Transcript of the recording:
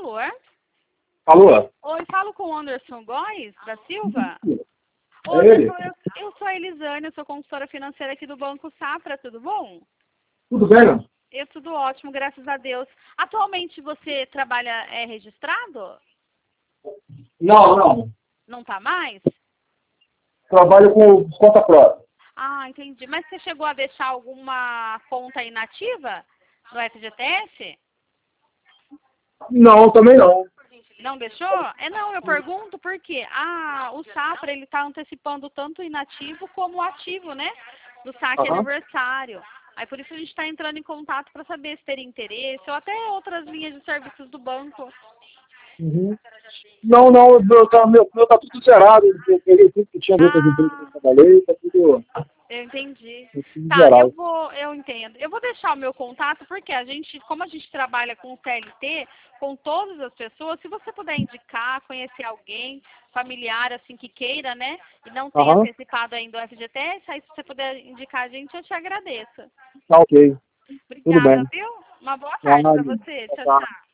favor. Alô? Oi, falo com o Anderson Góes da Silva. É Oi, ele? eu sou a Elisane, eu sou consultora financeira aqui do Banco Safra, tudo bom? Tudo bem? Tudo ótimo, graças a Deus. Atualmente você trabalha registrado? Não. Não tá mais? Trabalho com conta própria. Ah, entendi. Mas você chegou a deixar alguma conta inativa no FGTS? Não, também não. Não deixou? Não, eu pergunto porque o Safra ele está antecipando tanto o inativo como o ativo, né? Do saque Aham. aniversário. Aí por isso a gente está entrando em contato para saber se teria interesse ou até outras linhas de serviços do banco. Uhum. Não, meu tá tudo zerado. Eu peguei tudo que tinha dentro das empresas que eu Ah, trabalhei, tá eu entendi. tudo Tá, zerado. eu entendo. Eu vou deixar o meu contato porque como a gente trabalha com o CLT, com todas as pessoas, se você puder indicar, conhecer alguém, familiar, assim, que queira, né, e não tenha Aham, antecipado ainda o FGTS, aí se você puder indicar a gente, eu te agradeço. tá ok. Tudo Obrigada, bem. viu? Uma boa Tá, tarde para você. Tchau, tá. tchau.